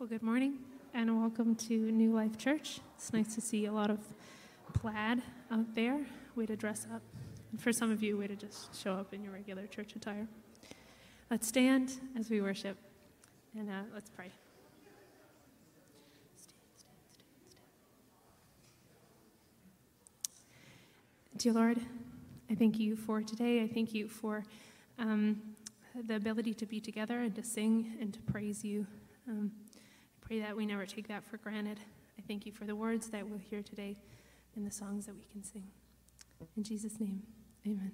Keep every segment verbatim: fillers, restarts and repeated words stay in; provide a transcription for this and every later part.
good morning and welcome to New Life Church. It's nice to see a lot of plaid out there, way to dress up. And for some of you, way to just show up in your regular church attire. Let's stand as we worship and uh, let's pray. Stand, stand, stand, stand. Dear Lord, I thank you for today. I thank you for um, the ability to be together and to sing and to praise you. Um, I pray that we never take that for granted. I thank you for the words that we'll hear today and the songs that we can sing. In Jesus' name, amen.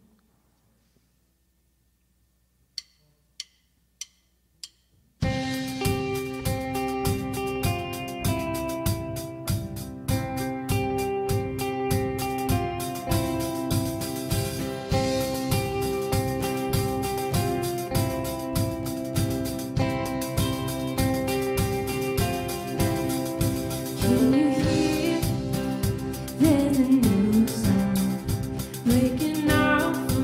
Waking up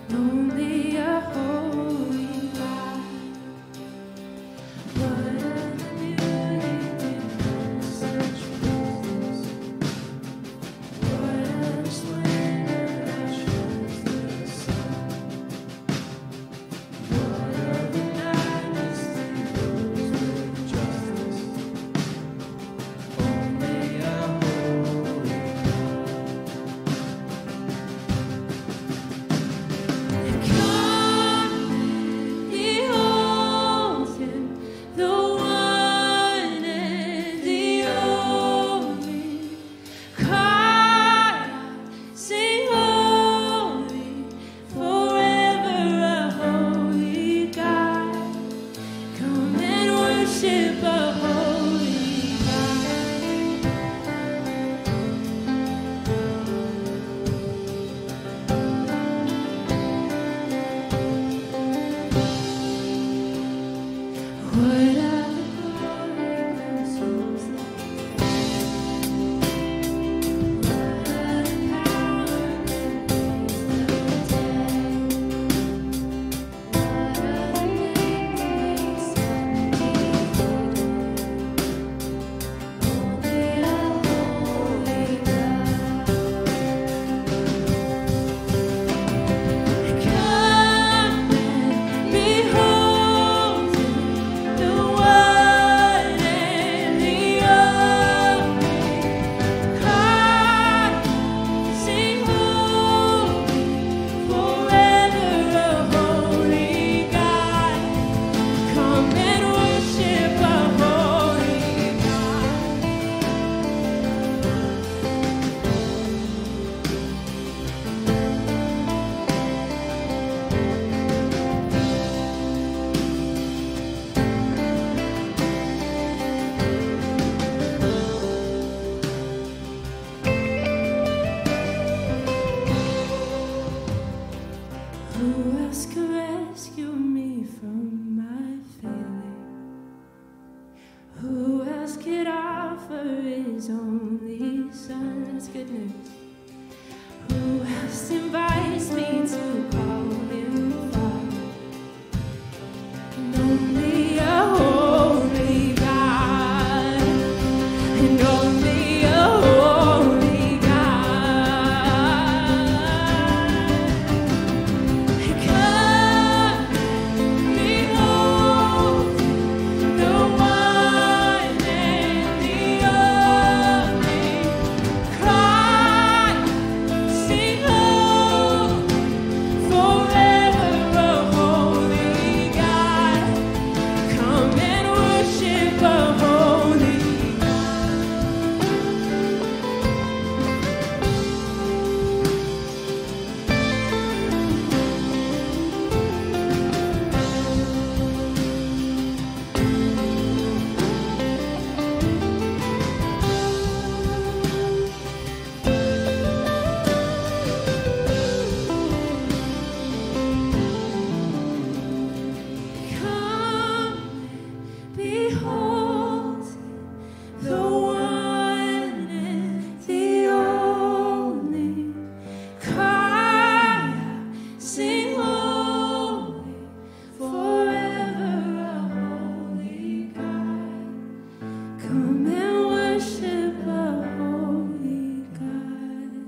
Only a holy God. What a beauty in such presence. What a splendor that shines the sun. What a majesty rules with justice. Only a holy God. Behold him, the one and the only. Cry out, sing holy, forever a holy God. Come and worship a holy God. What a glory consumes the What a power that raised the dead. What a name that makes undefeated. Only a holy God. Come and behold him, the one and the only. Cry, sing holy, forever a holy God. Come and worship a holy God. Who else could rescue me from my failing? Who else could offer his only son? That's good news. Who else invites me to call him Father? And only a holy God. And only a holy God. Come, behold, the one and the only. Cry, sing holy, forever a holy God. Come and worship a holy Come, behold, the one and the only. Cry out, sing holy, forever a holy God. Come and worship a holy God.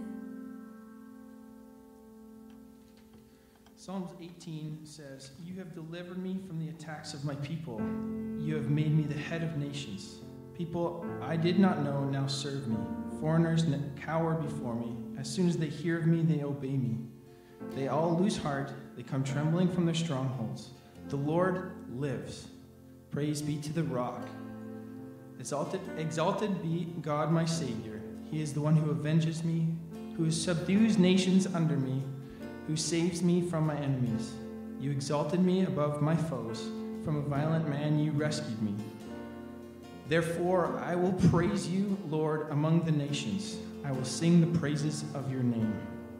Psalms eighteen says, "You have delivered me from the attacks of my people. You have made me the head of nations. People I did not know now serve me. Foreigners n- cower before me. As soon as they hear of me, they obey me. They all lose heart. They come trembling from their strongholds. The Lord lives. Praise be to the rock. Exalted, exalted be God my Savior. He is the one who avenges me, who subdues nations under me, who saves me from my enemies. You exalted me above my foes. From a violent man you rescued me. Therefore I will praise you, Lord, among the nations. I will sing the praises of your name."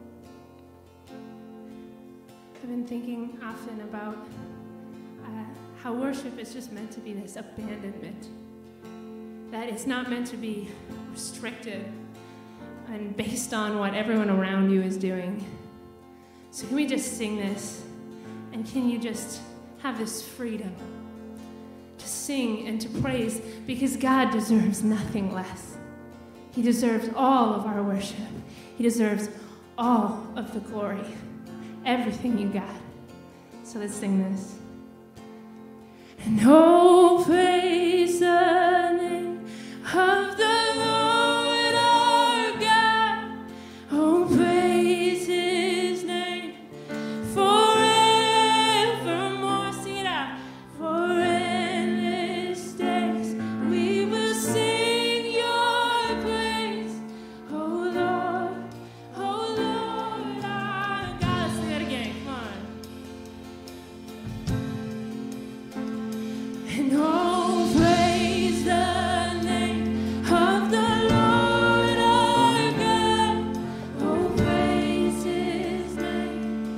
I've been thinking often about uh, how worship is just meant to be this abandonment. That it's not meant to be restricted and based on what everyone around you is doing. So can we just sing this? And can you just have this freedom to sing and to praise? Because God deserves nothing less. He deserves all of our worship. He deserves all of the glory. Everything you got. So let's sing this. And oh, praise the name of the Lord our God. Oh, praise his name forevermore. Sing it out. For endless days we will sing your praise. Oh, Lord, oh, Lord our God. Let's sing that again. Come on. And oh, praise the name of the Lord our God. Oh, praise his name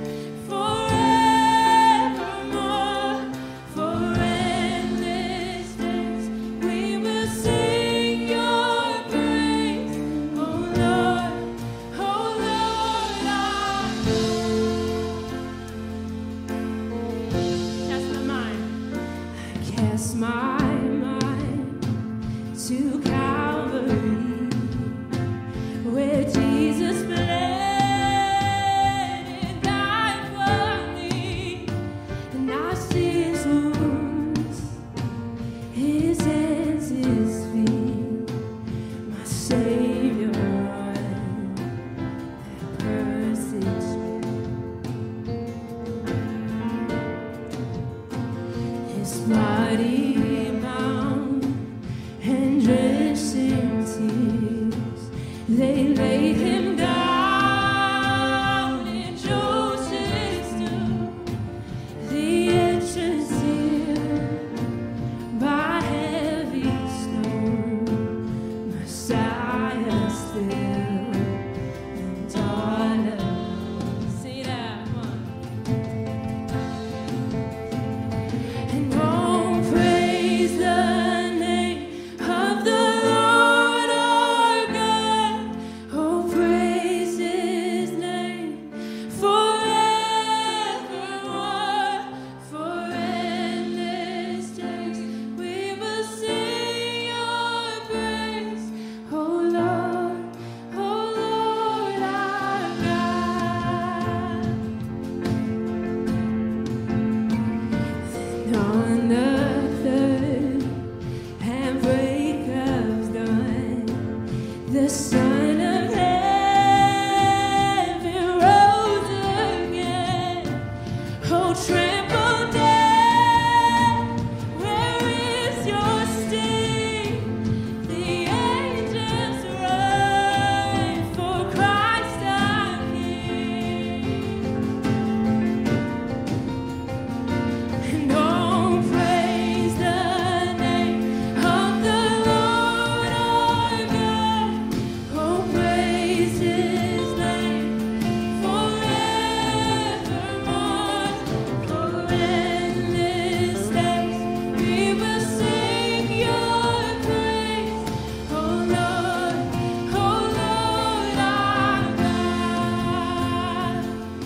forevermore. For endless days we will sing your praise. Oh, Lord, oh, Lord our God. That's my mind. Cast my mind to Calvary, where Jesus bled and died for me, and I see his wounds, his hands, his feet, my Savior on that cursed tree. His body bound and drenched in tears, they laid him down in Joseph's tomb. The entrance sealed by heavy stone, Messiah still and daughter. See that one. And oh, praise the name of the Lord our God. Oh, praise his name forevermore. For endless days we will sing your praise. Oh, Lord, oh, Lord our God. Then on the third and break of dawn, the Son of Heaven rose again. Oh, tremble death, where is your sting? The angels run for Christ our King. And oh, praise the name of the Lord our God. Oh, praise his name forevermore. For endless days we will sing your praise. Oh, Lord, oh, Lord our God.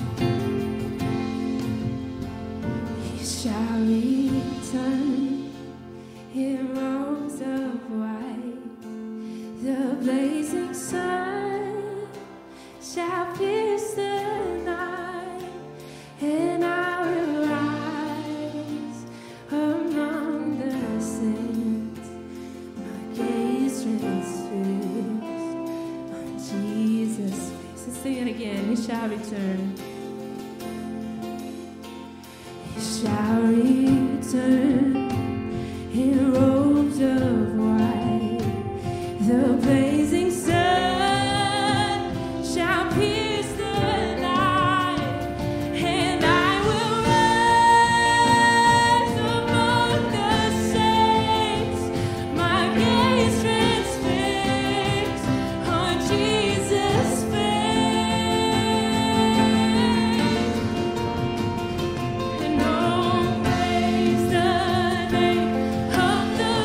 He shall return in robes of white. The blazing sun shall pierce the night, and I will rise among the saints. My gaze transfixed on Jesus' face. Let's sing it again. He shall return. He shall return in robes of white. The blazing sun shall pierce the night, and I will rise among the saints. My gaze transfixed on Jesus' face. And oh, praise the name of the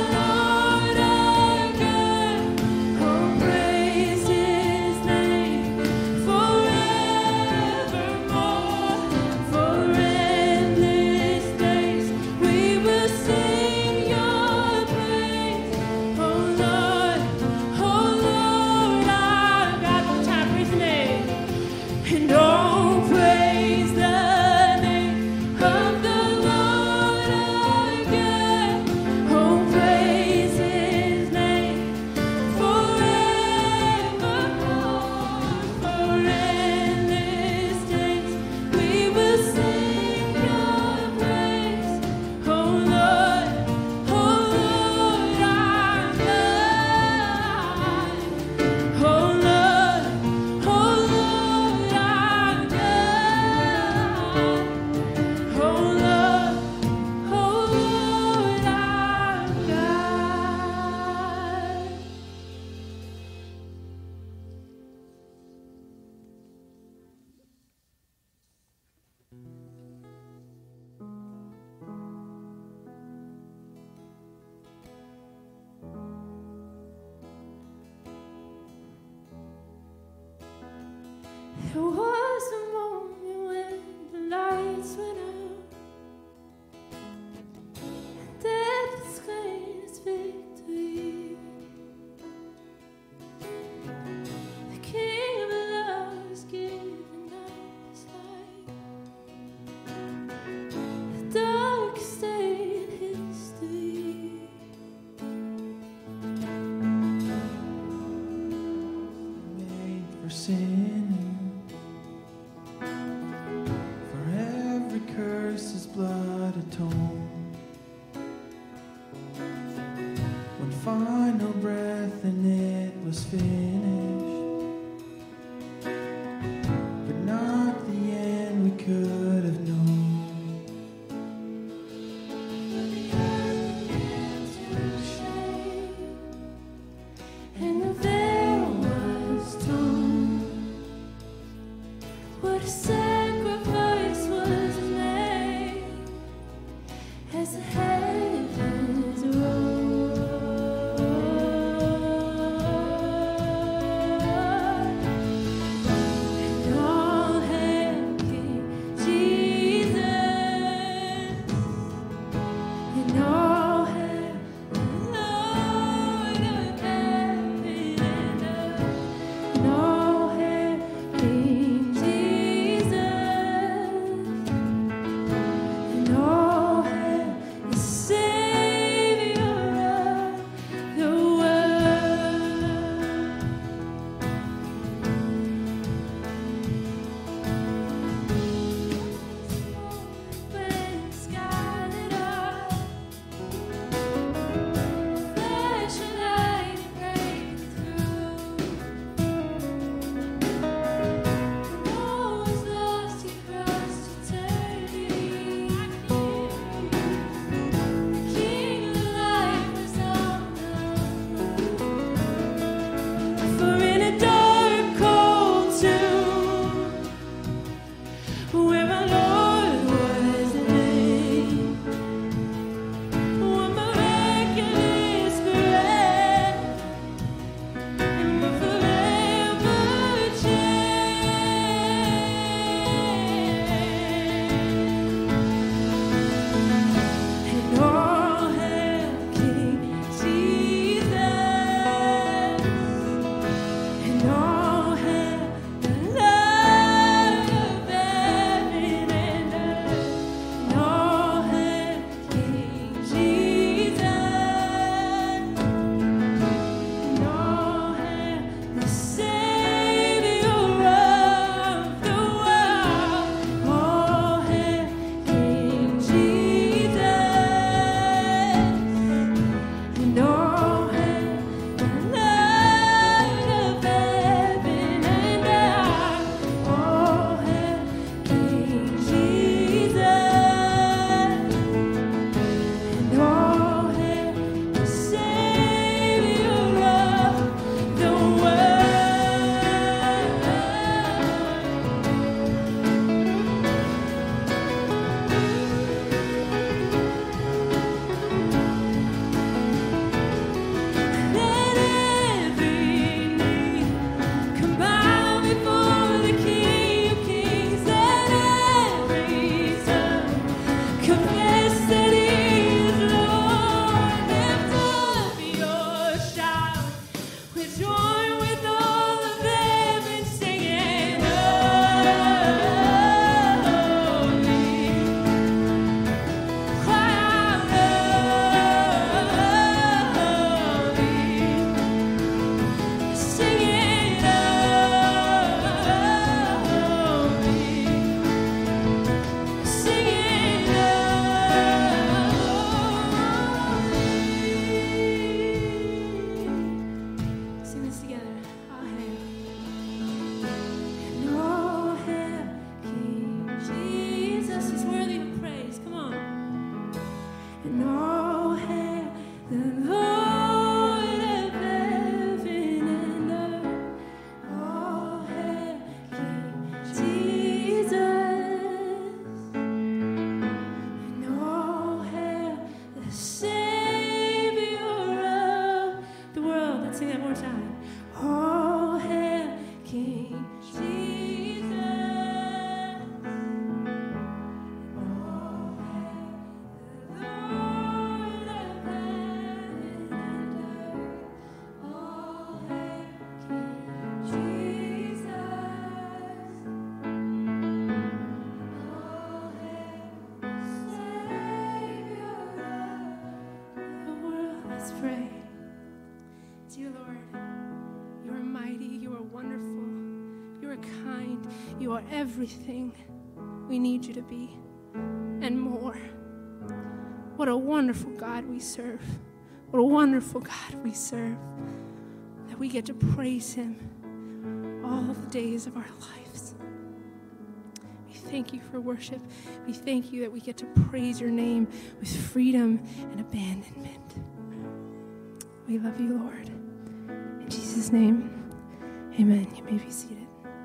You are everything we need you to be and more. What a wonderful God we serve. What a wonderful God we serve. That we get to praise him all the days of our lives. We thank you for worship. We thank you that we get to praise your name with freedom and abandonment. We love you, Lord. In Jesus' name, amen. You may be seated.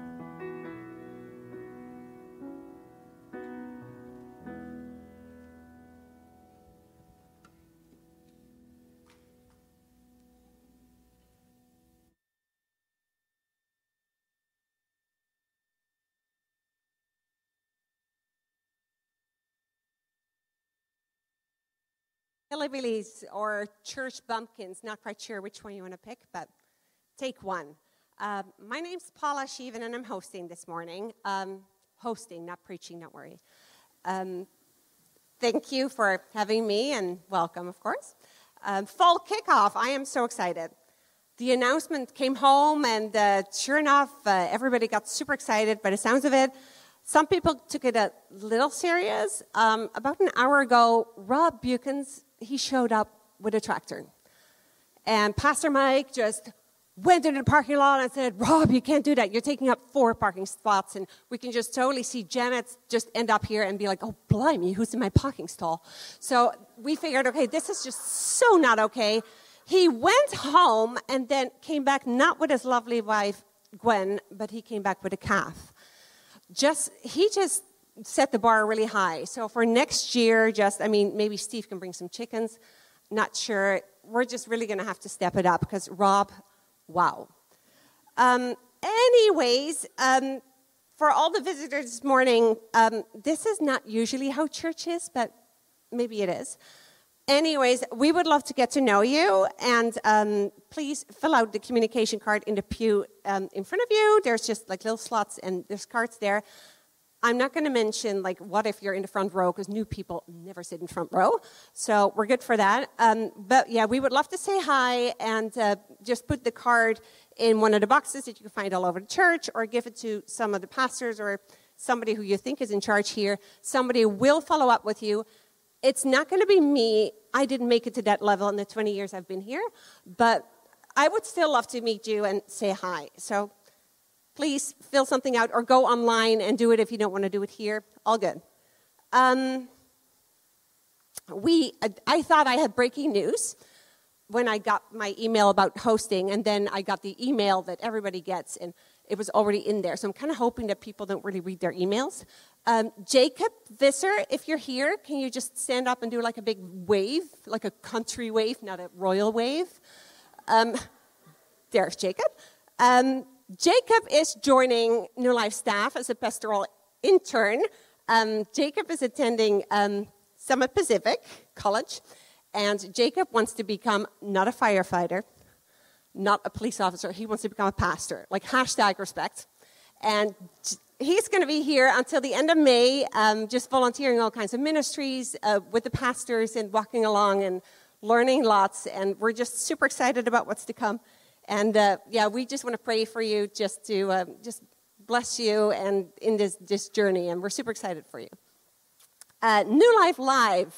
Hillbillies or church bumpkins, not quite sure which one you want to pick, but take one. Um, my name's Paula Sheevan, and I'm hosting this morning. Um, hosting, not preaching, don't worry. Um, thank you for having me, and welcome, of course. Um, fall kickoff, I am so excited. The announcement came home, and uh, sure enough, uh, everybody got super excited by the sounds of it. Some people took it a little serious. Um, about an hour ago, Rob Buchans, he showed up with a tractor. And Pastor Mike just went into the parking lot and said, Rob, you can't do that. You're taking up four parking spots. And we can just totally see Janet just end up here and be like, oh, blimey, who's in my parking stall? So we figured, okay, this is just so not okay. He went home and then came back not with his lovely wife, Gwen, but he came back with a calf. Just, he just set the bar really high. So for next year, just, I mean, maybe Steve can bring some chickens. Not sure. We're just really going to have to step it up because Rob, wow. Um, anyways, um, for all the visitors this morning, um, this is not usually how church is, but maybe it is. Anyways, we would love to get to know you, and um, please fill out the communication card in the pew um, in front of you. There's just like little slots, and there's cards there. I'm not going to mention, like, what if you're in the front row, because new people never sit in front row. So we're good for that. Um, but, yeah, we would love to say hi and uh, just put the card in one of the boxes that you can find all over the church, or give it to some of the pastors or somebody who you think is in charge here. Somebody will follow up with you. It's not going to be me. I didn't make it to that level in the twenty years I've been here. But I would still love to meet you and say hi. So please fill something out or go online and do it if you don't want to do it here. All good. Um, we, I thought I had breaking news when I got my email about hosting, and then I got the email that everybody gets, and it was already in there. So I'm kind of hoping that people don't really read their emails. Um, Jacob Visser, if you're here, can you just stand up and do like a big wave, like a country wave, not a royal wave? Um, there's Jacob. Um, Jacob is joining New Life staff as a pastoral intern. Um, Jacob is attending um, Summit Pacific College, and Jacob wants to become not a firefighter, not a police officer. He wants to become a pastor, like hashtag respect. And he's going to be here until the end of May, um, just volunteering all kinds of ministries uh, with the pastors and walking along and learning lots. And we're just super excited about what's to come. And uh, yeah, we just want to pray for you, just to uh, just bless you and in this, this journey. And we're super excited for you. Uh, New Life Live.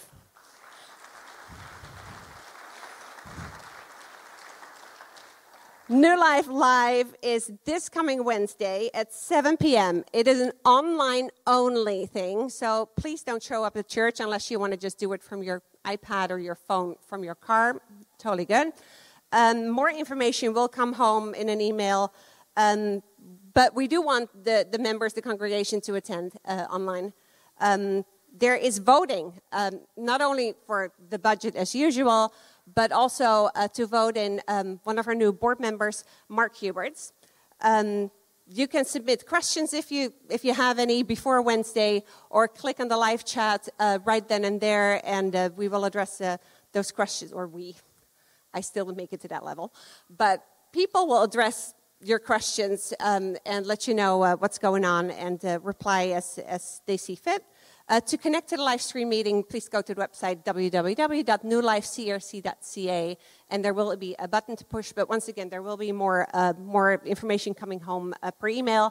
New Life Live is this coming Wednesday at seven p.m. It is an online-only thing, so please don't show up at church unless you want to just do it from your iPad or your phone from your car. Totally good. Um, more information will come home in an email, um, but we do want the, the members, the congregation, to attend uh, online. Um, there is voting, um, not only for the budget as usual, but also uh, to vote in um, one of our new board members, Mark Huberts. Um, you can submit questions if you if you have any before Wednesday, or click on the live chat uh, right then and there, and uh, we will address uh, those questions, or we. I still would make it to that level. But people will address your questions um, and let you know uh, what's going on and uh, reply as, as they see fit. Uh, to connect to the live stream meeting, please go to the website w w w dot new life c r c dot c a, and there will be a button to push. But once again, there will be more uh, more information coming home uh, per email.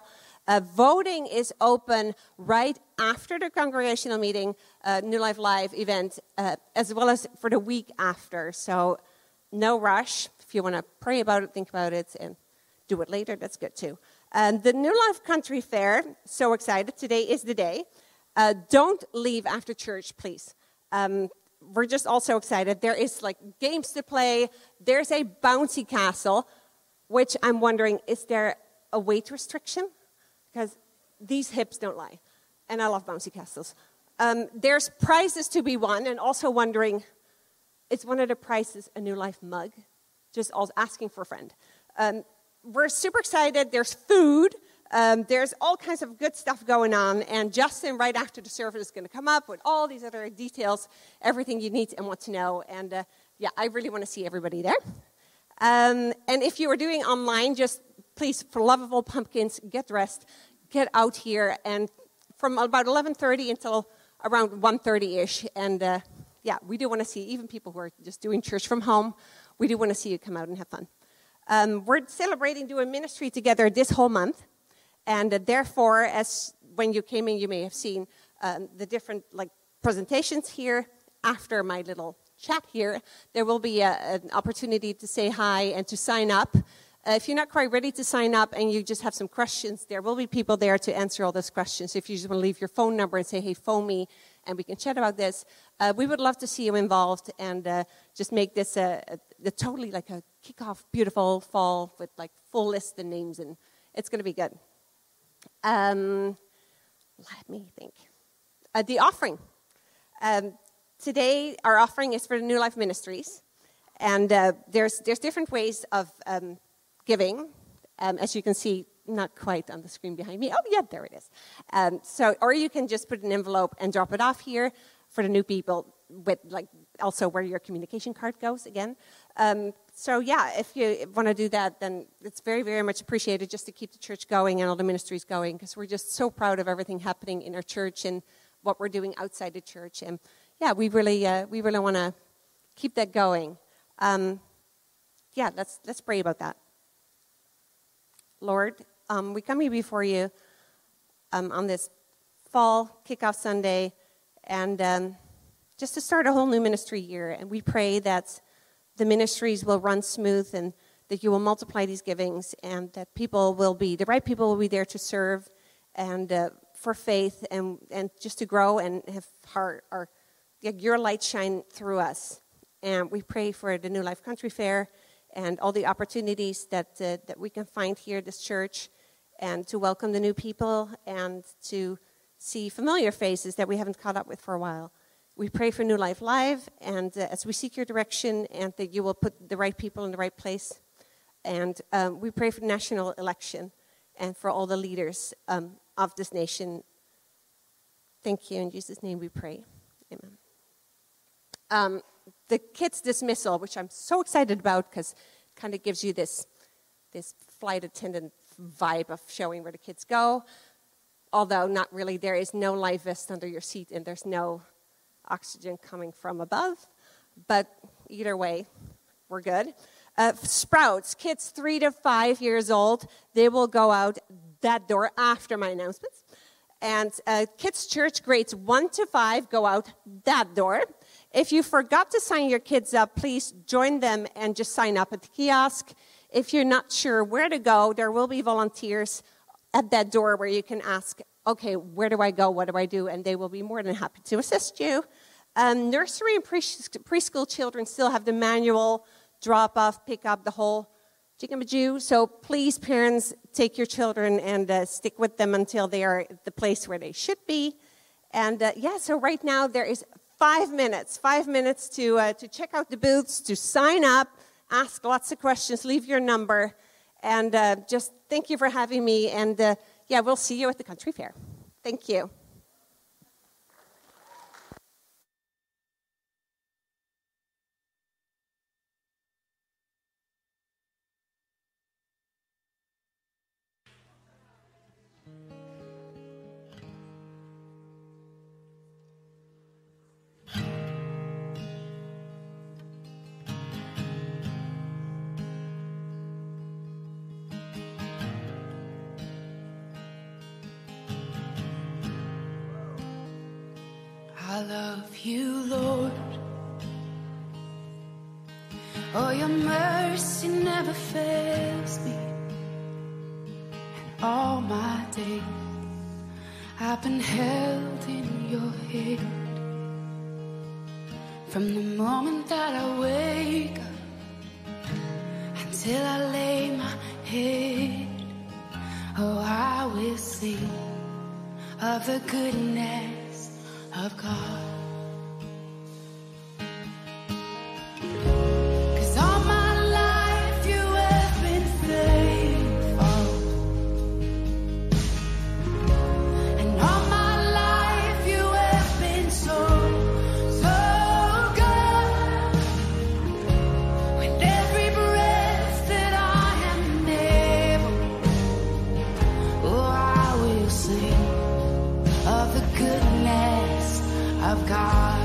Uh, voting is open right after the congregational meeting, uh, New Life Live event, uh, as well as for the week after. So no rush. If you want to pray about it, think about it, and do it later, that's good too. Um, the New Life Country Fair, so excited. Today is the day. Uh, don't leave after church, please. Um, we're just also excited. There is like games to play. There's a bouncy castle, which I'm wondering, is there a weight restriction? Because these hips don't lie. And I love bouncy castles. Um, there's prizes to be won, and also wondering, is one of the prizes a New Life mug? Just also asking for a friend. Um, we're super excited. There's food. Um, there's all kinds of good stuff going on. And Justin, right after the service, is going to come up with all these other details, everything you need and want to know. And uh, yeah, I really want to see everybody there. Um, and if you are doing online, just please, for love of all pumpkins, get dressed, get out here, and from about eleven thirty until around one thirty-ish. And uh, yeah, we do want to see, even people who are just doing church from home, we do want to see you come out and have fun. Um, we're celebrating doing ministry together this whole month. And uh, therefore, as when you came in, you may have seen um, the different like presentations here. After my little chat here, there will be a, an opportunity to say hi and to sign up. Uh, if you're not quite ready to sign up and you just have some questions, there will be people there to answer all those questions. If you just want to leave your phone number and say, hey, phone me, and we can chat about this, uh, we would love to see you involved and uh, just make this a, a, a totally like a kickoff, beautiful fall with like full list of names, and it's going to be good. Um, let me think. Uh, the offering. Um, today, our offering is for the New Life Ministries, and uh, there's there's different ways of um, giving. Um, as you can see, not quite on the screen behind me. Oh, yeah, there it is. Um, so, or you can just put an envelope and drop it off here for the new people, with like also where your communication card goes again. Um, so yeah, if you want to do that, then it's very, very much appreciated just to keep the church going and all the ministries going, because we're just so proud of everything happening in our church and what we're doing outside the church. And yeah, we really, uh, we really want to keep that going. Um, yeah, let's let's pray about that. Lord, um, we come here before you um, on this fall kickoff Sunday, and um, just to start a whole new ministry year. And we pray that the ministries will run smooth, and that you will multiply these givings, and that people will be, the right people will be there to serve, and uh, for faith, and, and just to grow and have our, our, your light shine through us. And we pray for the New Life Country Fair and all the opportunities that uh, that we can find here at this church, and to welcome the new people and to see familiar faces that we haven't caught up with for a while. We pray for New Life Live, and uh, as we seek your direction, and that you will put the right people in the right place. And um, we pray for the national election and for all the leaders um, of this nation. Thank you. In Jesus' name we pray. Amen. Um, the kids' dismissal, which I'm so excited about because it kind of gives you this, this flight attendant vibe of showing where the kids go. Although not really, there is no life vest under your seat and there's no oxygen coming from above. But either way, we're good. Uh, Sprouts, kids three to five years old, they will go out that door after my announcements. And uh, kids' church grades one to five go out that door. If you forgot to sign your kids up, please join them and just sign up at the kiosk. If you're not sure where to go, there will be volunteers at that door where you can ask, okay, where do I go, what do I do? And they will be more than happy to assist you. Um, nursery and pre- preschool children still have the manual, drop off, pick up, the whole jiggamajoo. So please, parents, take your children and uh, stick with them until they are at the place where they should be. And uh, yeah, so right now there is five minutes, five minutes to uh, to check out the booths, to sign up, ask lots of questions, leave your number, and uh, just thank you for having me. And uh, yeah, we'll see you at the country fair. Thank you. I love you, Lord. Oh, your mercy never fails me. And all my days I've been held in your hand. From the moment that I wake up until I lay my head, oh, I will sing of the goodness of God. 'Cause all my life you have been faithful, and all my life you have been so, so good. With every breath that I am able, oh, I will sing of the goodness of God.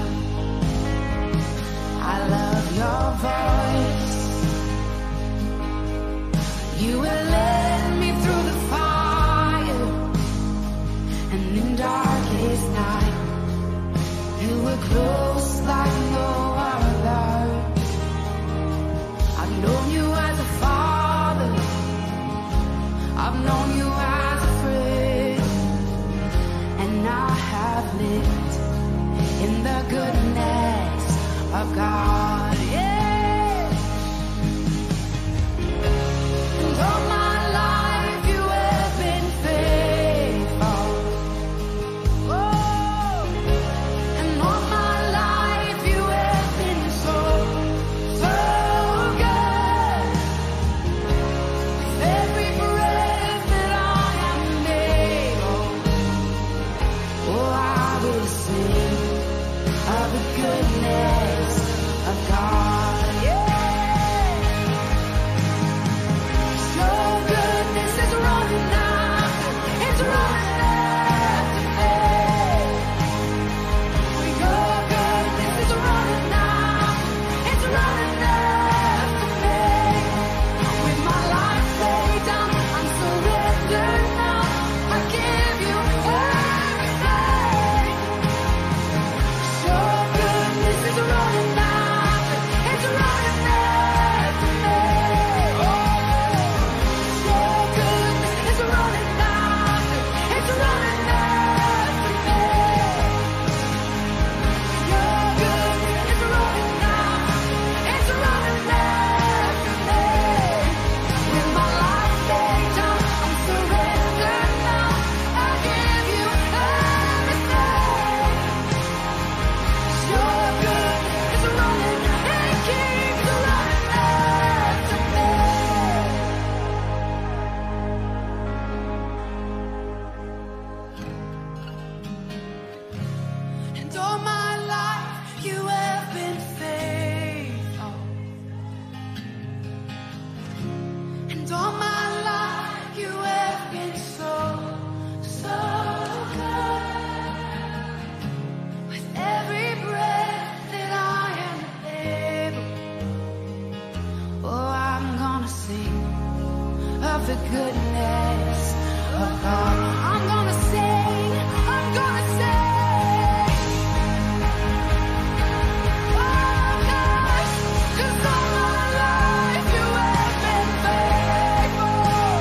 I love your voice. You will lead me through the fire, and in darkest night, you were close like no other. I've known you as a father, I've known you as a friend, and I have lived in the goodness of God, yeah. And all my life you have been faithful. Oh, and all my life you have been so, so good. With every breath that I am able, oh, I will sing of the goodness of God, yeah. Your goodness is running after, it's running after me. Your goodness is running after, it's running after me. With my life laid down, I'm surrendered now. I give you everything. Your goodness is running after, it's running after me. Oh, your goodness is running after, it's running after me. Your goodness is running after, it's running after me. With my life laid down, I'm surrendered now. I give you everything. Your goodness is running, it keeps running after me. And all my life you have been faithful. And all my life you have been so, so good. With every breath that I am able, oh, I'm gonna sing of the goodness of God. I'm gonna sing, I'm gonna sing. Oh, gosh, 'cause all my life you have been faithful.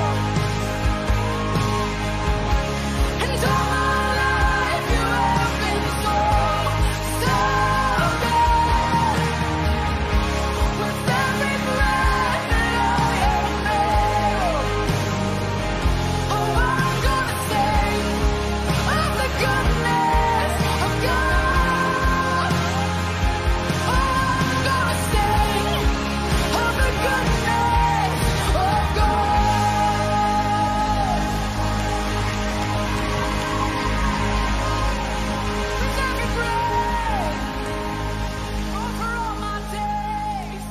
And all my life you have been so, so good. With every breath that I am able, oh, I'm gonna sing of the goodness of God. Oh, I'm gonna sing of the goodness of God. With every breath, oh, for all my days.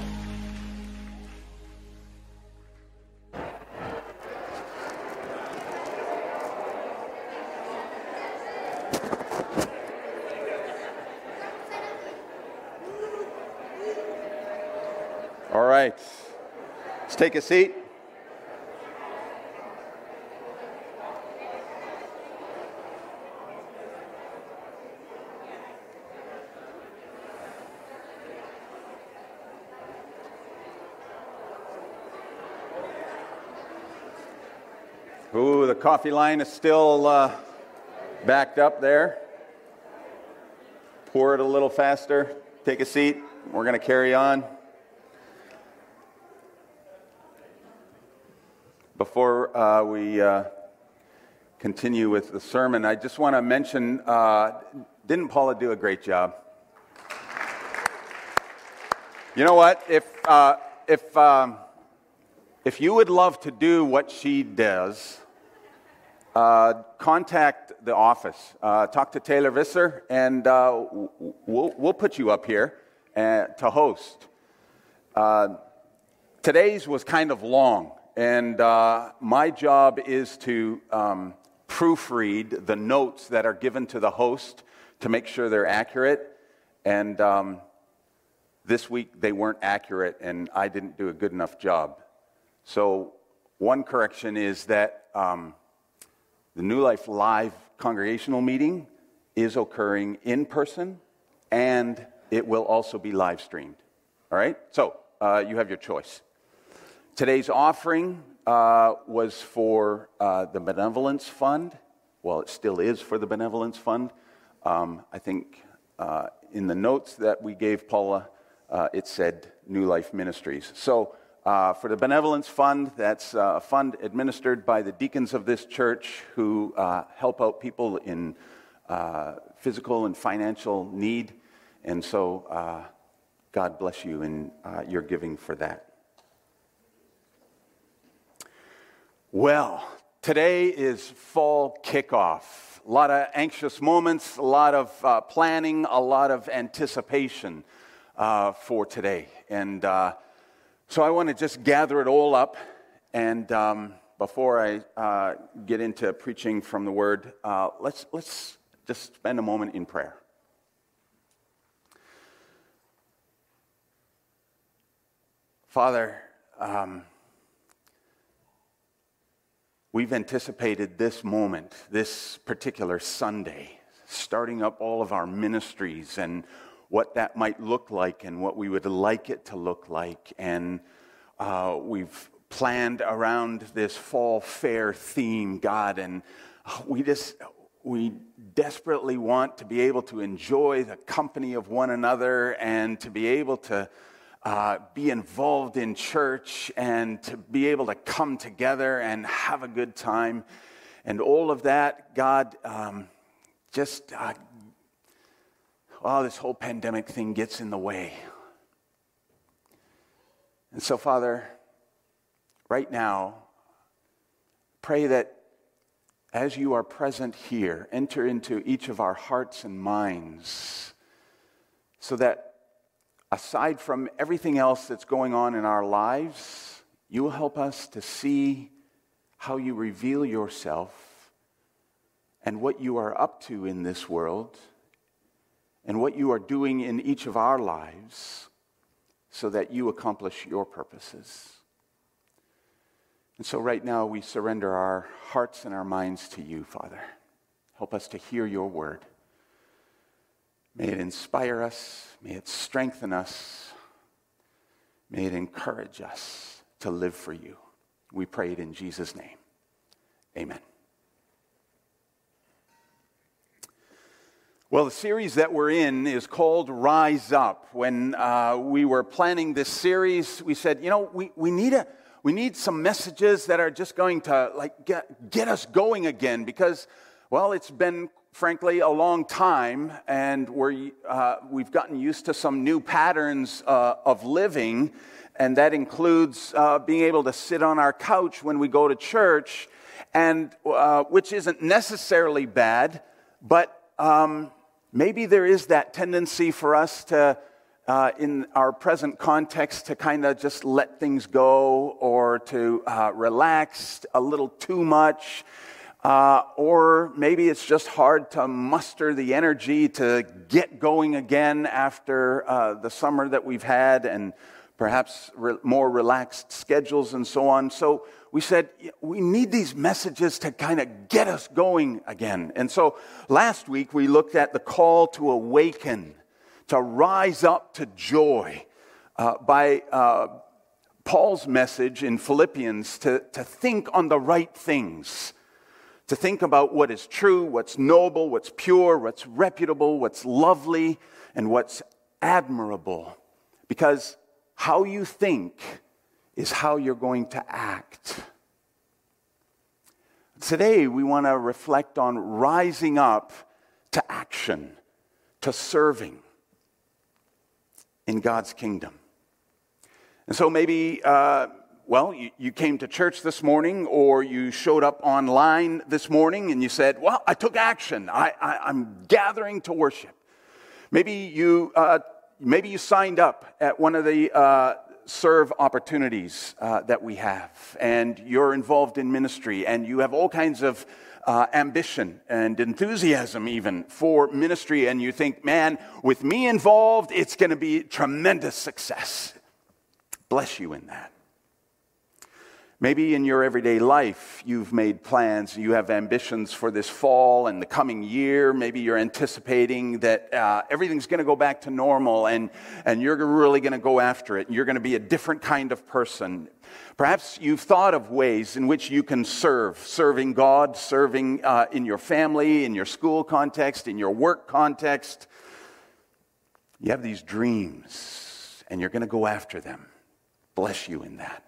All right. Let's take a seat. Ooh, the coffee line is still uh, backed up there. Pour it a little faster. Take a seat. We're going to carry on. Before uh, we uh, continue with the sermon, I just want to mention, uh, didn't Paula do a great job? You know what? If uh, if um, if you would love to do what she does, uh, contact the office. Uh, talk to Taylor Visser, and uh, we'll we'll put you up here uh, to host. Uh, today's was kind of long, and uh, my job is to um, proofread the notes that are given to the host to make sure they're accurate. And um, this week they weren't accurate, and I didn't do a good enough job. So one correction is that um, the New Life Live congregational meeting is occurring in person, and it will also be live streamed. All right? So uh, you have your choice. Today's offering uh, was for uh, the Benevolence Fund. Well, it still is for the Benevolence Fund. Um, I think uh, in the notes that we gave Paula, uh, it said New Life Ministries. So uh, for the Benevolence Fund, that's uh, a fund administered by the deacons of this church who uh, help out people in uh, physical and financial need. And so uh, God bless you in uh, your giving for that. Well, today is fall kickoff. A lot of anxious moments, a lot of uh, planning, a lot of anticipation uh, for today. And uh, so I want to just gather it all up. And um, before I uh, get into preaching from the Word, uh, let's let's just spend a moment in prayer. Father, um, we've anticipated this moment, this particular Sunday, starting up all of our ministries and what that might look like and what we would like it to look like. And uh, we've planned around this fall fair theme, God, and we just, we desperately want to be able to enjoy the company of one another and to be able to Uh, be involved in church and to be able to come together and have a good time. And all of that, God, um, just, uh, well, this whole pandemic thing gets in the way. And so, Father, right now, pray that as you are present here, enter into each of our hearts and minds so that aside from everything else that's going on in our lives, you will help us to see how you reveal yourself and what you are up to in this world and what you are doing in each of our lives so that you accomplish your purposes. And so right now we surrender our hearts and our minds to you, Father. Help us to hear your word. May it inspire us. May it strengthen us. May it encourage us to live for you. We pray it in Jesus' name. Amen. Well, the series that we're in is called Rise Up. When uh, we were planning this series, we said, you know, we, we need a we need some messages that are just going to like get get us going again because, well, it's been frankly, a long time, and we're, uh, we've gotten used to some new patterns uh, of living, and that includes uh, being able to sit on our couch when we go to church, and uh, which isn't necessarily bad, but um, maybe there is that tendency for us to, uh, in our present context, to kind of just let things go or to uh, relax a little too much. Uh, or maybe it's just hard to muster the energy to get going again after uh, the summer that we've had and perhaps re- more relaxed schedules and so on. So we said, we need these messages to kind of get us going again. And so last week we looked at the call to awaken, to rise up to joy uh, by uh, Paul's message in Philippians to, to think on the right things, to think about what is true, what's noble, what's pure, what's reputable, what's lovely, and what's admirable. Because how you think is how you're going to act. Today, we want to reflect on rising up to action, to serving in God's kingdom. And so maybe, uh, well, you, you came to church this morning, or you showed up online this morning and you said, well, I took action. I, I, I'm gathering to worship. Maybe you, uh, maybe you signed up at one of the uh, serve opportunities uh, that we have, and you're involved in ministry, and you have all kinds of uh, ambition and enthusiasm even for ministry, and you think, man, with me involved, it's going to be tremendous success. Bless you in that. Maybe in your everyday life, you've made plans, you have ambitions for this fall and the coming year. Maybe you're anticipating that uh, everything's going to go back to normal, and, and you're really going to go after it. You're going to be a different kind of person. Perhaps you've thought of ways in which you can serve, serving God, serving uh, in your family, in your school context, in your work context. You have these dreams, and you're going to go after them. Bless you in that.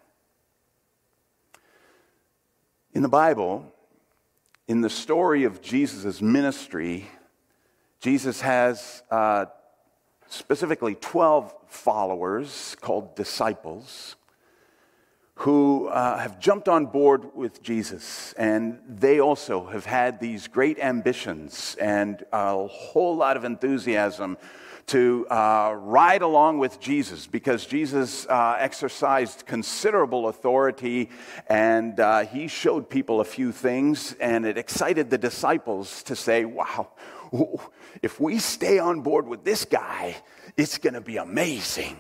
In the Bible, in the story of Jesus' ministry, Jesus has uh, specifically twelve followers called disciples who uh, have jumped on board with Jesus, and they also have had these great ambitions and a whole lot of enthusiasm to uh, ride along with Jesus, because Jesus uh, exercised considerable authority, and uh, he showed people a few things, and it excited the disciples to say, wow, if we stay on board with this guy, it's going to be amazing.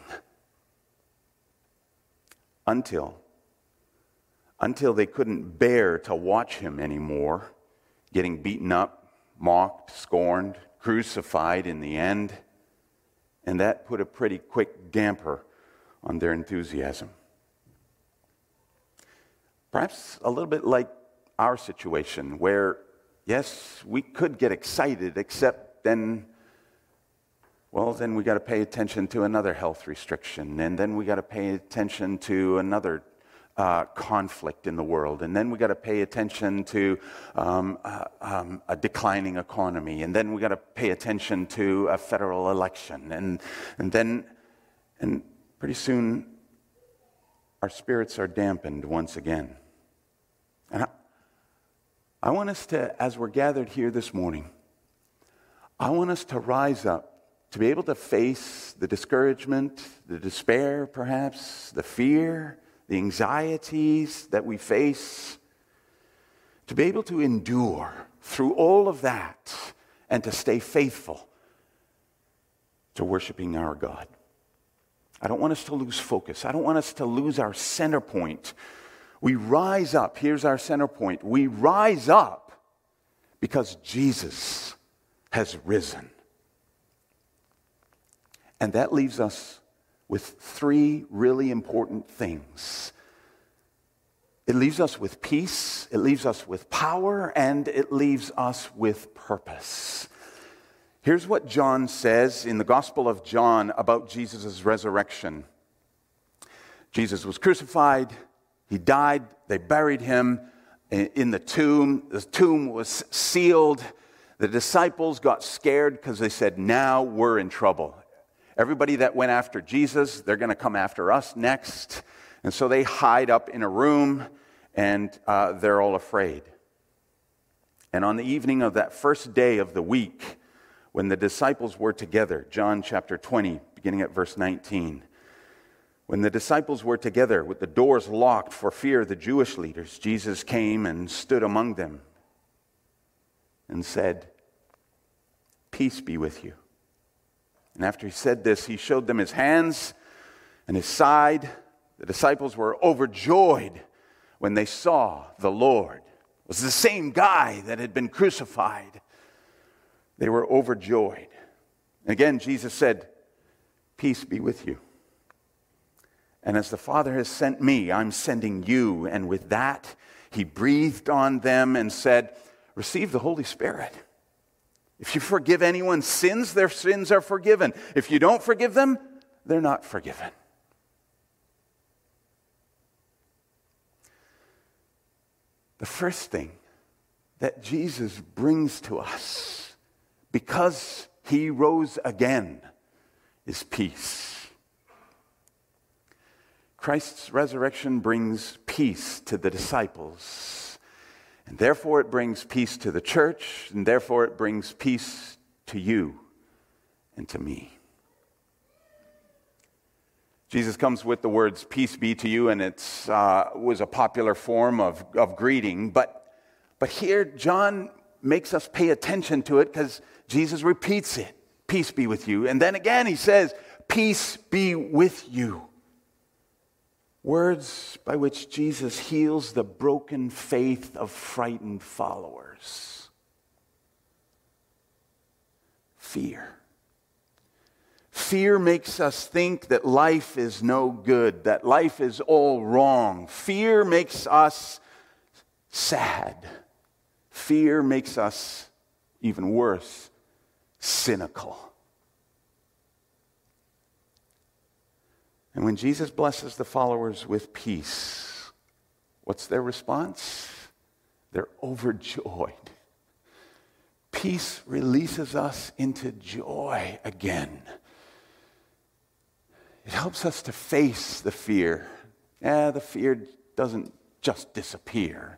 Until, until they couldn't bear to watch him anymore, getting beaten up, mocked, scorned, crucified in the end. And that put a pretty quick damper on their enthusiasm. Perhaps a little bit like our situation, where, yes, we could get excited, except then, well, then we got to pay attention to another health restriction, and then we got to pay attention to another Uh, conflict in the world, and then we got to pay attention to um, uh, um, a declining economy, and then we got to pay attention to a federal election, and and then and pretty soon our spirits are dampened once again. And I, I want us to, as we're gathered here this morning, I want us to rise up to be able to face the discouragement, the despair, perhaps the fear, the anxieties that we face, to be able to endure through all of that and to stay faithful to worshiping our God. I don't want us to lose focus. I don't want us to lose our center point. We rise up. Here's our center point. We rise up because Jesus has risen. And that leaves us with three really important things. It leaves us with peace, it leaves us with power, and it leaves us with purpose. Here's what John says in the Gospel of John about Jesus' resurrection. Jesus was crucified, he died, they buried him in the tomb. The tomb was sealed. The disciples got scared because they said, now we're in trouble. Everybody that went after Jesus, they're going to come after us next. And so they hide up in a room, and uh, they're all afraid. And on the evening of that first day of the week, when the disciples were together, John chapter twenty, beginning at verse nineteen, when the disciples were together with the doors locked for fear of the Jewish leaders, Jesus came and stood among them and said, "Peace be with you." And after he said this, he showed them his hands and his side. The disciples were overjoyed when they saw the Lord. It was the same guy that had been crucified. They were overjoyed. And again, Jesus said, "Peace be with you." And as the Father has sent me, I'm sending you. And with that, he breathed on them and said, receive the Holy Spirit. If you forgive anyone's sins, their sins are forgiven. If you don't forgive them, they're not forgiven. The first thing that Jesus brings to us, because he rose again, is peace. Christ's resurrection brings peace to the disciples, and therefore it brings peace to the church, and therefore it brings peace to you and to me. Jesus comes with the words, peace be to you, and it uh, was a popular form of, of greeting, but, but here John makes us pay attention to it because Jesus repeats it, peace be with you, and then again he says, peace be with you. Words by which Jesus heals the broken faith of frightened followers. Fear. Fear makes us think that life is no good, that life is all wrong. Fear makes us sad. Fear makes us, even worse, cynical. And when Jesus blesses the followers with peace, what's their response? They're overjoyed. Peace releases us into joy again. It helps us to face the fear. Eh, the fear doesn't just disappear.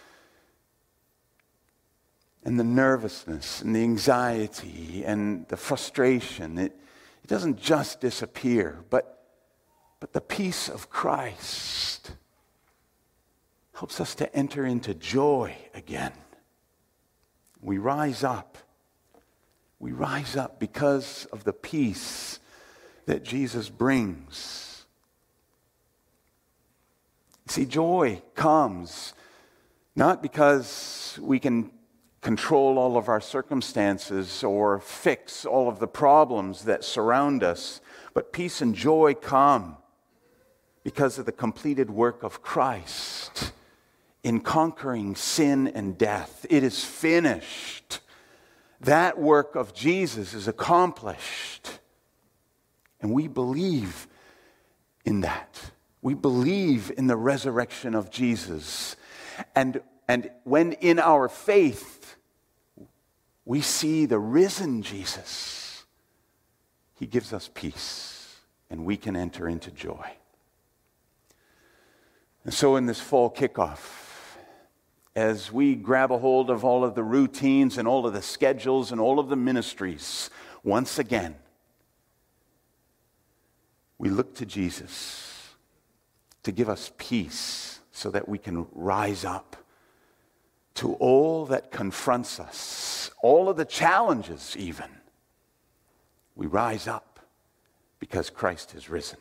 And the nervousness and the anxiety and the frustration, it, it doesn't just disappear, but But the peace of Christ helps us to enter into joy again. We rise up. We rise up because of the peace that Jesus brings. See, joy comes not because we can control all of our circumstances or fix all of the problems that surround us, but peace and joy come because of the completed work of Christ in conquering sin and death. It is finished. That work of Jesus is accomplished. And we believe in that. We believe in the resurrection of Jesus. And, and when in our faith we see the risen Jesus, he gives us peace and we can enter into joy. And so in this fall kickoff, as we grab a hold of all of the routines and all of the schedules and all of the ministries, once again, we look to Jesus to give us peace so that we can rise up to all that confronts us, all of the challenges even. We rise up because Christ has risen.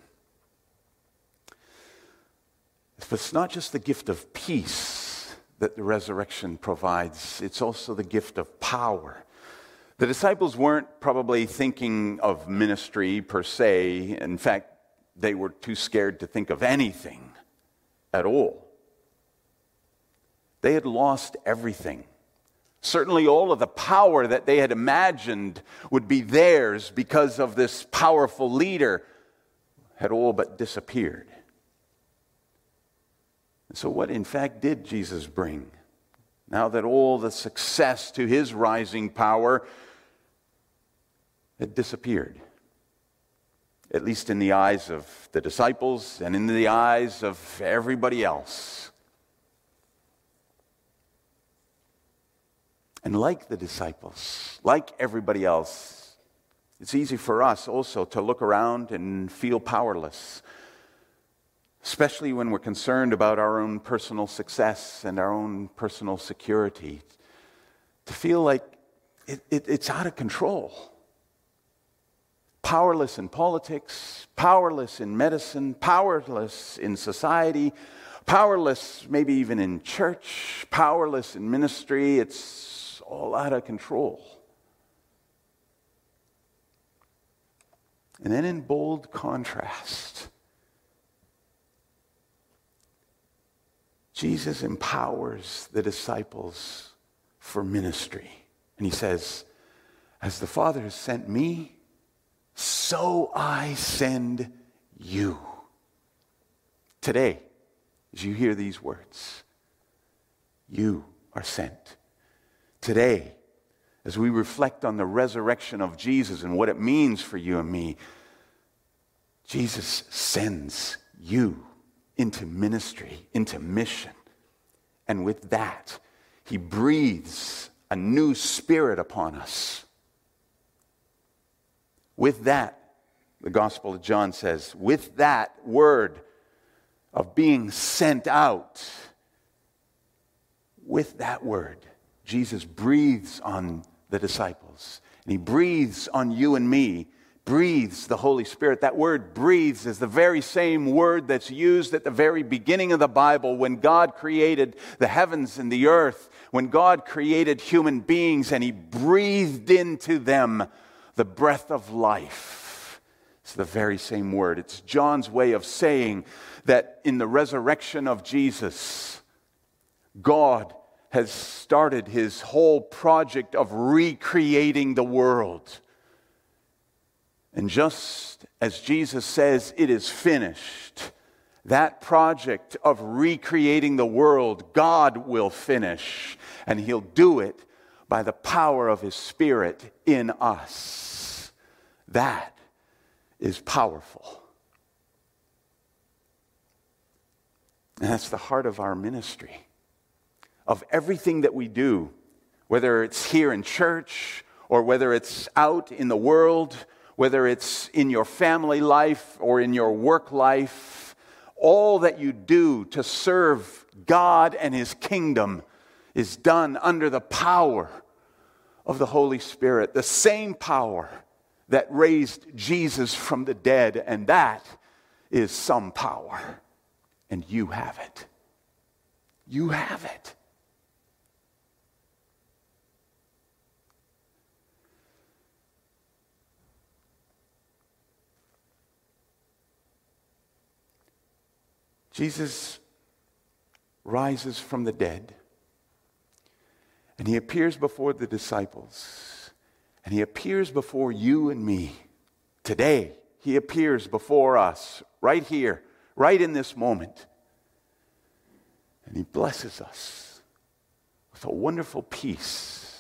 But it's not just the gift of peace that the resurrection provides, it's also the gift of power. The disciples weren't probably thinking of ministry per se. In fact, they were too scared to think of anything at all. They had lost everything. Certainly all of the power that they had imagined would be theirs because of this powerful leader had all but disappeared. And so what in fact did Jesus bring? Now that all the success to his rising power had disappeared, at least in the eyes of the disciples and in the eyes of everybody else. And like the disciples, like everybody else, it's easy for us also to look around and feel powerless, especially when we're concerned about our own personal success and our own personal security, to feel like it, it, it's out of control. Powerless in politics, powerless in medicine, powerless in society, powerless maybe even in church, powerless in ministry. It's all out of control. And then in bold contrast, Jesus empowers the disciples for ministry. And he says, as the Father has sent me, so I send you. Today, as you hear these words, you are sent. Today, as we reflect on the resurrection of Jesus and what it means for you and me, Jesus sends you into ministry, into mission. And with that, he breathes a new spirit upon us. With that, the Gospel of John says, with that word of being sent out, with that word, Jesus breathes on the disciples. And he breathes on you and me, breathes the Holy Spirit. That word breathes is the very same word that's used at the very beginning of the Bible when God created the heavens and the earth, when God created human beings and he breathed into them the breath of life. It's the very same word. It's John's way of saying that in the resurrection of Jesus, God has started his whole project of recreating the world. And just as Jesus says, it is finished, that project of recreating the world, God will finish. And he'll do it by the power of his Spirit in us. That is powerful. And that's the heart of our ministry. Of everything that we do, whether it's here in church or whether it's out in the world, whether it's in your family life or in your work life, all that you do to serve God and his kingdom is done under the power of the Holy Spirit, the same power that raised Jesus from the dead, and that is some power. And you have it. You have it. Jesus rises from the dead, and he appears before the disciples, and he appears before you and me. Today, he appears before us, right here, right in this moment. And he blesses us with a wonderful peace.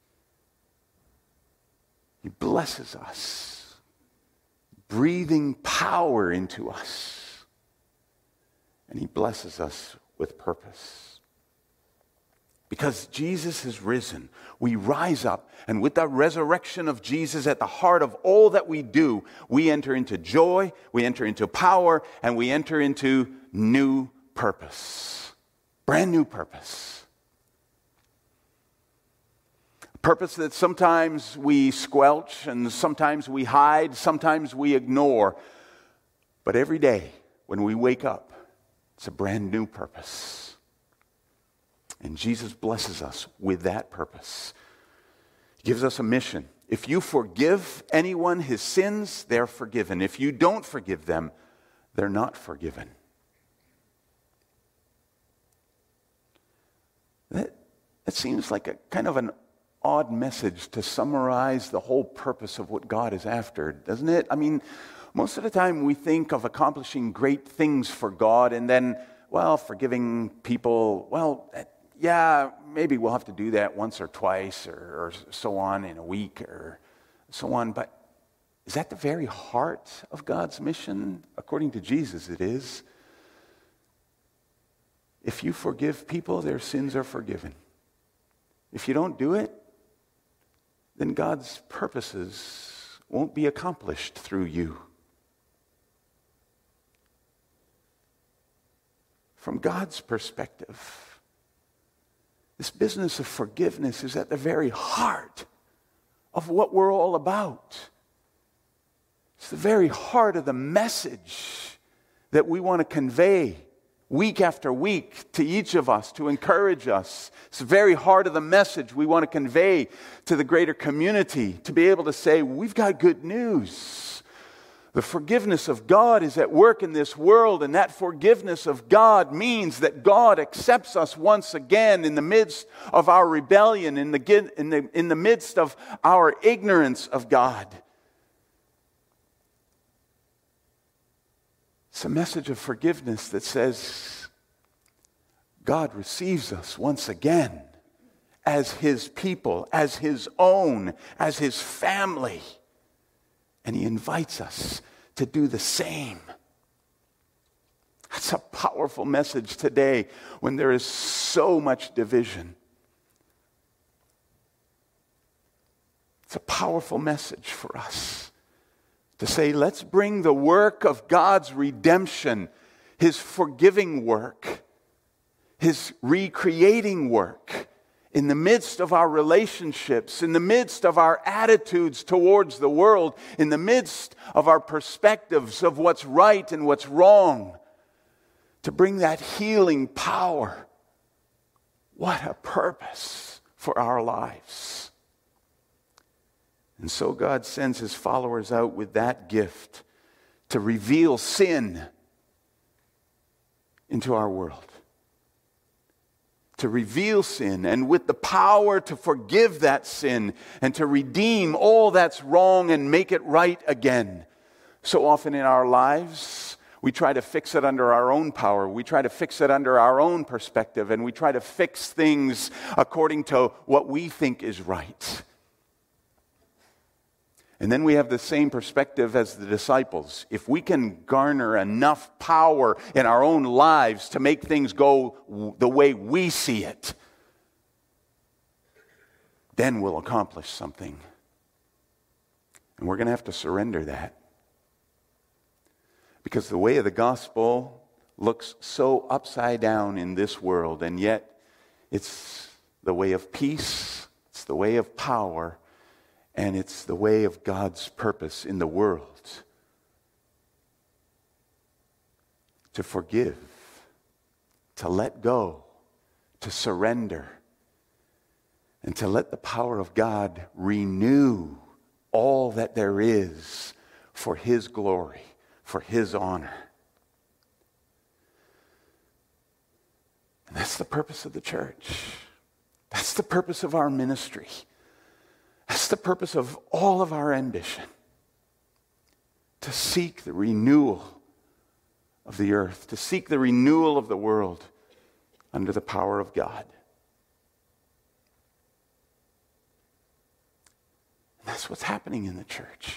He blesses us, breathing power into us. And he blesses us with purpose. Because Jesus has risen, we rise up, and with the resurrection of Jesus at the heart of all that we do, we enter into joy, we enter into power, and we enter into new purpose. Brand new purpose. Purpose that sometimes we squelch, and sometimes we hide, sometimes we ignore. But every day when we wake up, it's a brand new purpose. And Jesus blesses us with that purpose. He gives us a mission. If you forgive anyone his sins, they're forgiven. If you don't forgive them, they're not forgiven. That, that seems like a kind of an odd message to summarize the whole purpose of what God is after, doesn't it? I mean, most of the time we think of accomplishing great things for God and then, well, forgiving people, well, yeah, maybe we'll have to do that once or twice or, or so on in a week or so on. But is that the very heart of God's mission? According to Jesus, it is. If you forgive people, their sins are forgiven. If you don't do it, then God's purposes won't be accomplished through you. From God's perspective, this business of forgiveness is at the very heart of what we're all about. It's the very heart of the message that we want to convey week after week to each of us to encourage us. It's the very heart of the message we want to convey to the greater community, to be able to say, we've got good news. The forgiveness of God is at work in this world, and that forgiveness of God means that God accepts us once again in the midst of our rebellion, in the, in the, in the midst of our ignorance of God. It's a message of forgiveness that says God receives us once again as His people, as His own, as His family. And He invites us to do the same. That's a powerful message today when there is so much division. It's a powerful message for us to say, let's bring the work of God's redemption, His forgiving work, His recreating work, in the midst of our relationships, in the midst of our attitudes towards the world, in the midst of our perspectives of what's right and what's wrong, to bring that healing power. What a purpose for our lives. And so God sends His followers out with that gift to reveal sin into our world. To reveal sin, and with the power to forgive that sin and to redeem all that's wrong and make it right again. So often in our lives, we try to fix it under our own power. We try to fix it under our own perspective, and we try to fix things according to what we think is right. And then we have the same perspective as the disciples. If we can garner enough power in our own lives to make things go the way we see it, then we'll accomplish something. And we're going to have to surrender that. Because the way of the gospel looks so upside down in this world, and yet it's the way of peace, it's the way of power, and it's the way of God's purpose in the world. To forgive, to let go, to surrender, and to let the power of God renew all that there is for His glory, for His honor. And that's the purpose of the church. That's the purpose of our ministry. That's the purpose of all of our ambition. To seek the renewal of the earth, to seek the renewal of the world under the power of God. And that's what's happening in the church.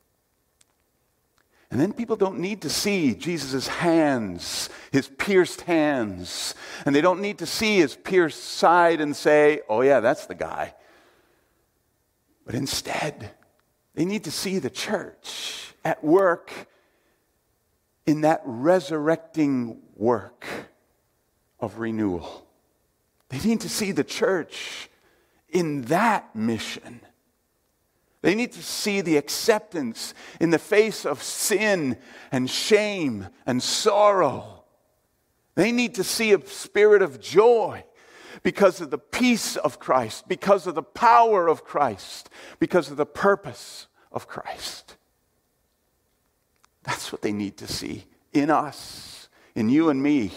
And then people don't need to see Jesus' hands, His pierced hands. And they don't need to see His pierced side and say, oh yeah, that's the guy. But instead, they need to see the church at work in that resurrecting work of renewal. They need to see the church in that mission. They need to see the acceptance in the face of sin and shame and sorrow. They need to see a spirit of joy because of the peace of Christ, because of the power of Christ, because of the purpose of Christ. That's what they need to see in us, in you and me.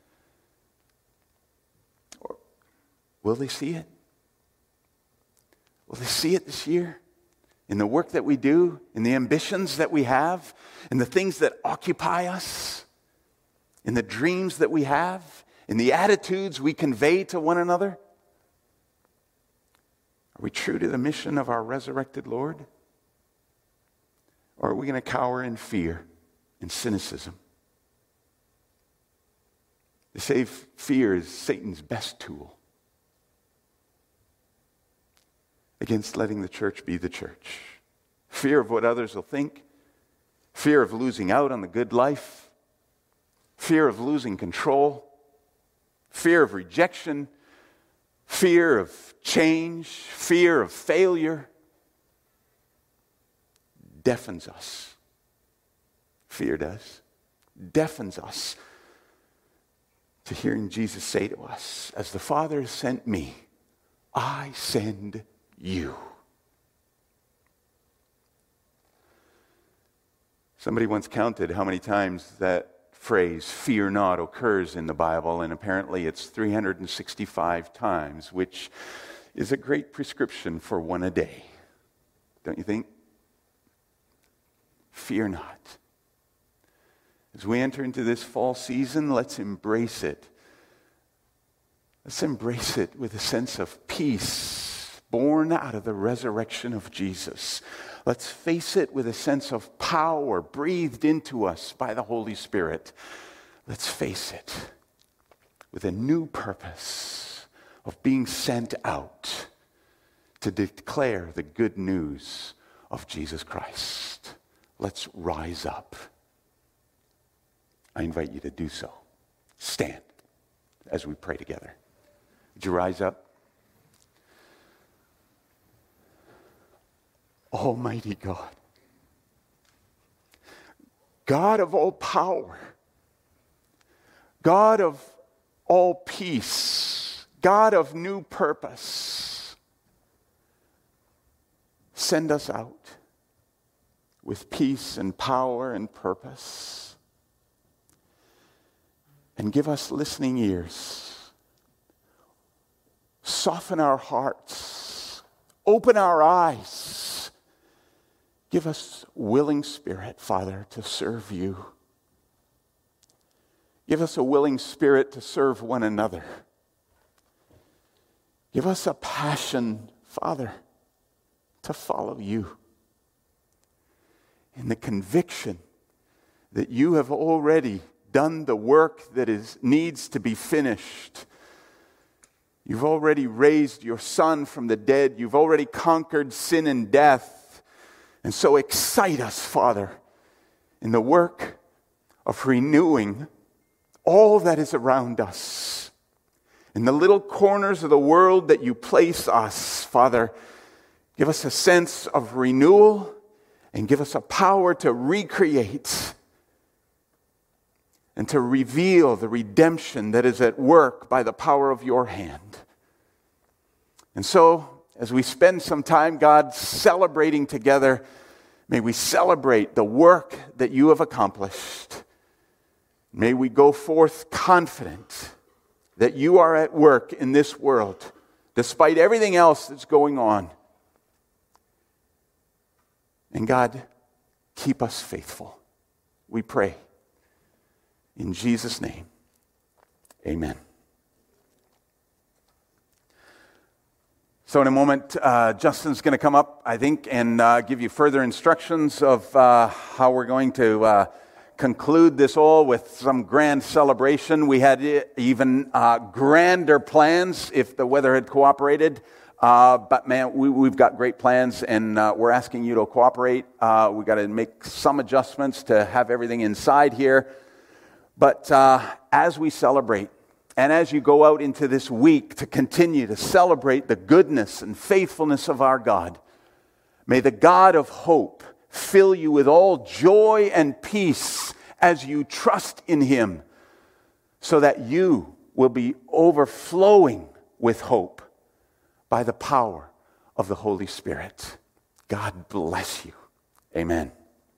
Or will they see it? Will they see it this year? In the work that we do, in the ambitions that we have, in the things that occupy us, in the dreams that we have, in the attitudes we convey to one another? Are we true to the mission of our resurrected Lord? Or are we going to cower in fear and cynicism? They say fear is Satan's best tool against letting the church be the church. Fear of what others will think, fear of losing out on the good life, fear of losing control, fear of rejection, fear of change, fear of failure deafens us. Fear does. Deafens us to hearing Jesus say to us, as the Father sent me, I send you. Somebody once counted how many times that phrase, fear not, occurs in the Bible, and apparently it's three hundred sixty-five times, which is a great prescription for one a day. Don't you think? Fear not. As we enter into this fall season, let's embrace it. Let's embrace it with a sense of peace born out of the resurrection of Jesus. Let's face it with a sense of power breathed into us by the Holy Spirit. Let's face it with a new purpose of being sent out to declare the good news of Jesus Christ. Let's rise up. I invite you to do so. Stand as we pray together. Would you rise up? Almighty God, God of all power, God of all peace, God of new purpose, send us out with peace and power and purpose, and give us listening ears. Soften our hearts, open our eyes. Give us willing spirit, Father, to serve you. Give us a willing spirit to serve one another. Give us a passion, Father, to follow you. In the conviction that you have already done the work that is needs to be finished. You've already raised your Son from the dead. You've already conquered sin and death. And so excite us, Father, in the work of renewing all that is around us. In the little corners of the world that you place us, Father, give us a sense of renewal and give us a power to recreate and to reveal the redemption that is at work by the power of your hand. And so, as we spend some time, God, celebrating together, may we celebrate the work that you have accomplished. May we go forth confident that you are at work in this world, despite everything else that's going on. And God, keep us faithful. We pray. In Jesus' name, amen. So in a moment, uh, Justin's going to come up, I think, and uh, give you further instructions of uh, how we're going to uh, conclude this all with some grand celebration. We had even uh, grander plans if the weather had cooperated. Uh, but man, we, we've got great plans, and uh, we're asking you to cooperate. Uh, we got to make some adjustments to have everything inside here. But uh, as we celebrate, and as you go out into this week to continue to celebrate the goodness and faithfulness of our God, may the God of hope fill you with all joy and peace as you trust in Him, so that you will be overflowing with hope by the power of the Holy Spirit. God bless you. Amen.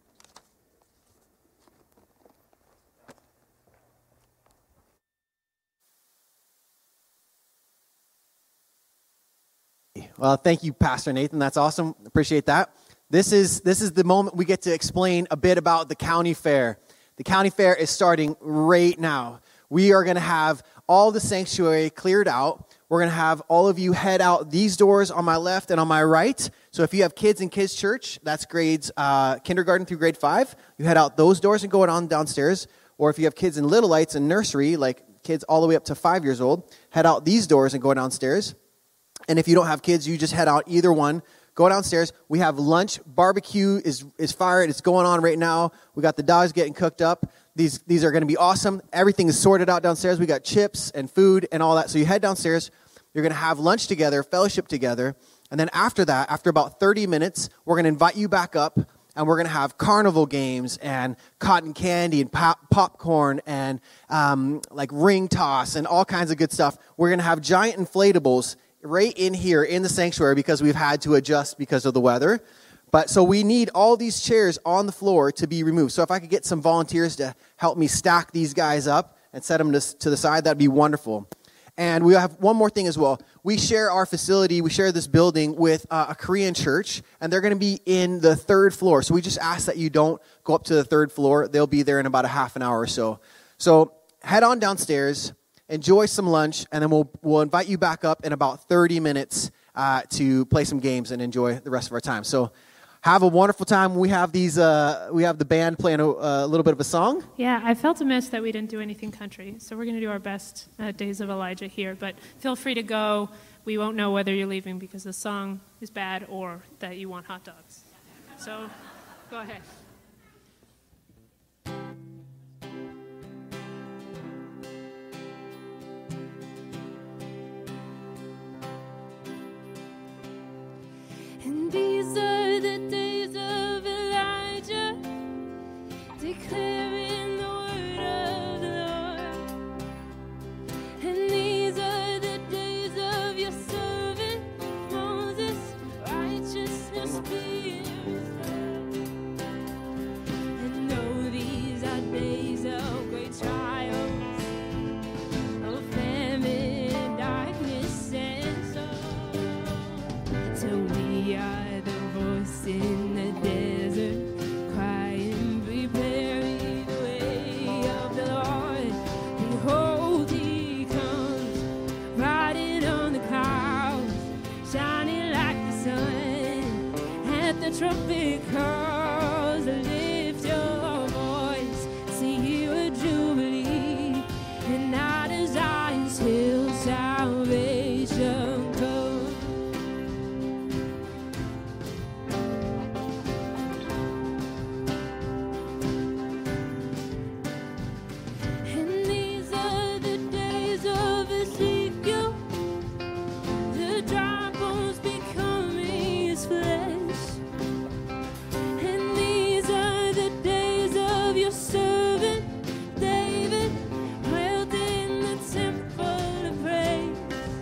Well, thank you, Pastor Nathan. That's awesome. Appreciate that. This is this is the moment we get to explain a bit about the county fair. The county fair is starting right now. We are going to have all the sanctuary cleared out. We're going to have all of you head out these doors on my left and on my right. So if you have kids in kids' church, that's grades uh, kindergarten through grade five. You head out those doors and go on downstairs. Or if you have kids in Little Lights and nursery, like kids all the way up to five years old, head out these doors and go downstairs. And if you don't have kids, you just head out either one. Go downstairs. We have lunch. Barbecue is is fired. It's going on right now. We got the dogs getting cooked up. These these are going to be awesome. Everything is sorted out downstairs. We got chips and food and all that. So you head downstairs. You're going to have lunch together, fellowship together. And then after that, after about thirty minutes, we're going to invite you back up. And we're going to have carnival games and cotton candy and pop- popcorn and um, like ring toss and all kinds of good stuff. We're going to have giant inflatables right in here in the sanctuary because we've had to adjust because of the weather. But so we need all these chairs on the floor to be removed. So if I could get some volunteers to help me stack these guys up and set them to, to the side, that'd be wonderful. And we have one more thing as well. We share our facility, we share this building with uh, a Korean church, and they're going to be in the third floor. So we just ask that you don't go up to the third floor. They'll be there in about a half an hour or so. So head on downstairs, enjoy some lunch, and then we'll we'll invite you back up in about thirty minutes uh, to play some games and enjoy the rest of our time. So have a wonderful time. We have these. Uh, we have the band playing a, a little bit of a song. Yeah, I felt amiss that we didn't do anything country, so we're going to do our best at Days of Elijah here. But feel free to go. We won't know whether you're leaving because the song is bad or that you want hot dogs. So go ahead. And these are the days of Elijah, declaring the word of the Lord. And these are the days of your servant Moses, righteousness being restored. And know these are days of great trials, of famine, darkness, and sorrow. So we are the voice in the desert, crying, prepare ye the way of the Lord. Behold, he comes, riding on the clouds, shining like the sun. At the trumpet calls, lift your voice, see a jubilee, and out of Zion's hill salvation comes. And these are the days of Ezekiel, the dry bones becoming his flesh. And these are the days of your servant David, dwelt in the temple of praise.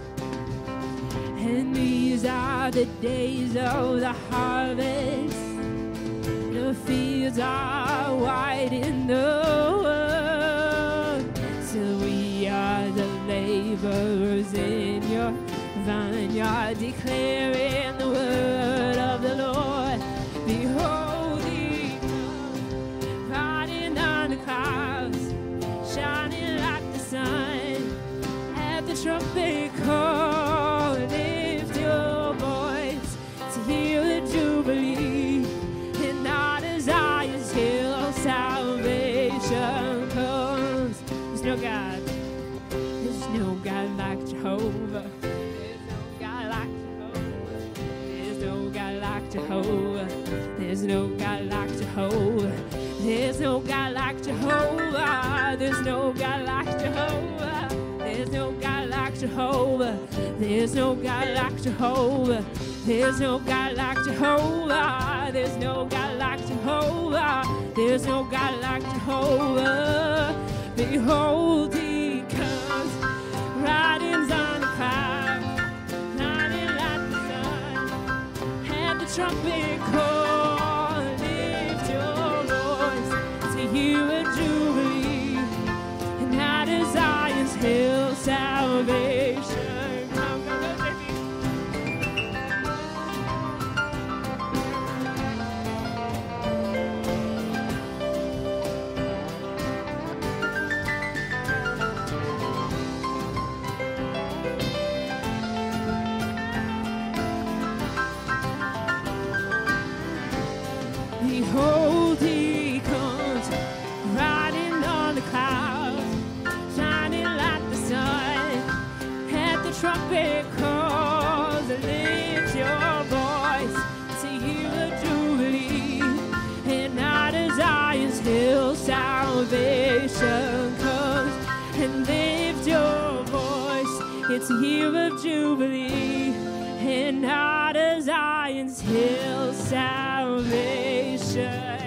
And these are the days of the harvest, the fields are white in the world. So we are the laborers in your vineyard, declaring the word of the Lord. Behold, he comes, riding on the clouds, shining like the sun. At the trumpet call, lift your voice to hear the jubilee. And out of Zion's hill, salvation comes. There's no God, there's no God like Jehovah. There's no God like Jehovah. There's no God like Jehovah. There's no God like Jehovah. There's no God like Jehovah. There's no God like Jehovah. There's no God like Jehovah. There's no God like Jehovah. There's no God like Jehovah. There's no God like Jehovah. There's no God like Jehovah. Behold, he comes, riding on the cloud, shining like the sun. And the trumpet call, lift your voice to hear a jubilee. And out of Zion's hill, salvation. Come, come, come, J P. Behold, he comes, riding on the clouds, shining like the sun. At the trumpet calls, lift your voice to hear the jubilee. And out of Zion's hill, salvation comes. And lift your voice, it's a year of jubilee. And out of Zion's hill, salvation